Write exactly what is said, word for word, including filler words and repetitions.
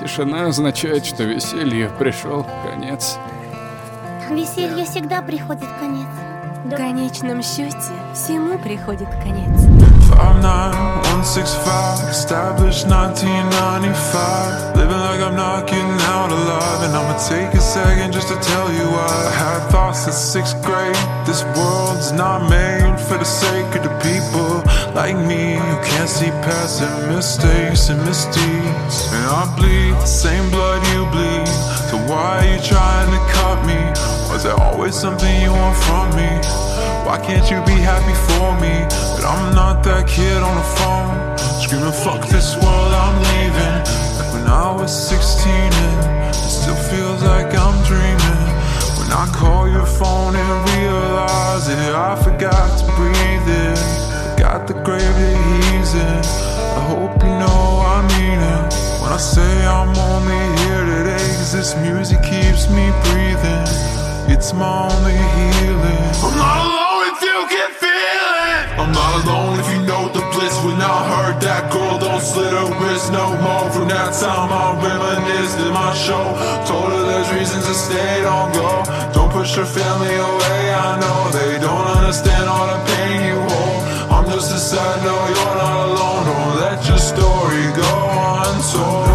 Тишина означает, что веселью пришел конец. Веселью всегда приходит конец. В конечном счете всему приходит конец. five nine one six five, established nineteen ninety-five. Living like I'm not getting out alive, and I'ma take a second just to tell you why. I had thoughts in sixth grade, this world's not made for the sake of the people like me who can't see past their mistakes and misdeeds. And I bleed the same blood you bleed, so why are you trying to cut me? Was there always something you want from me? Why can't you be happy for me? But I'm not that kid on the phone screaming fuck this world, I'm leaving. Like when I was sixteen and it still feels like I'm dreaming. When I call your phone and realize that I forgot to breathe in, forgot the grave that he's in. I hope you know I mean it when I say I'm only here today, cause this music keeps me breathing. It's my only healing. I'm not alone if you can feel it. I'm not alone if you know the bliss. When I heard that girl don't slit her wrist no more. From that time I reminisced in my show. Told her there's reasons to stay, don't go. Don't push your family away, I know they don't understand all the pain you hold. I'm just a sad, no, you're not alone. Don't let your story go untold.